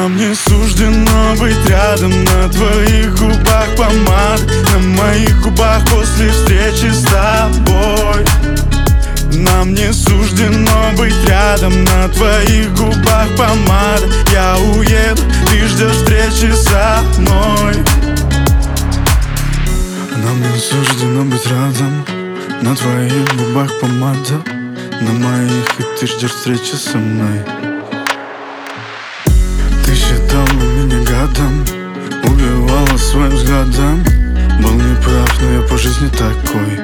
Нам не суждено быть рядом, на твоих губах помад, на моих губах после встречи с тобой. Нам не суждено быть рядом, на твоих губах помада. Я уеду, ты ждешь встречи со мной. Нам не суждено быть рядом, на твоих губах помада, на моих, и ты ждешь встречи со мной. Ты считала меня гадом, убивала своим взглядом. Был неправ, но я по жизни такой.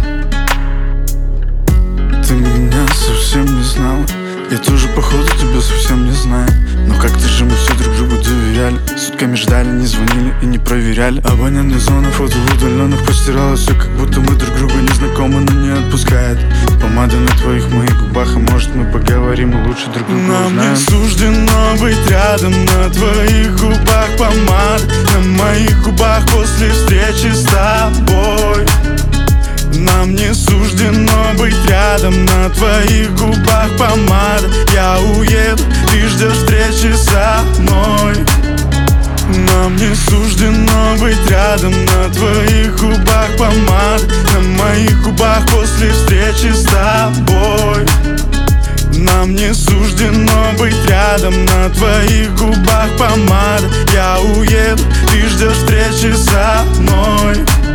Ты меня совсем не знала, я тоже походу тебя совсем не знаю. Но как-то же мы все друг другу доверяли, сутками ждали, не звонили и не проверяли. Абонентные зоны, фото удаленных постирала все, как будто мы друг друга не знакомы, но не отпускает. Помада на твоих моих губах, а может мы поговорим и лучше друг друга узнаем. Нам не суждено быть рядом, на твоих губах помада, на моих губах после встречи с тобой. Нам не суждено быть рядом, на твоих губах помада. Я уеду, ты ждешь встречи со мной. Нам не суждено быть рядом, на твоих губах помада, на моих губах после встречи с тобой. Нам не суждено быть рядом, на твоих губах помада. Я уеду, ты ждешь встречи со мной.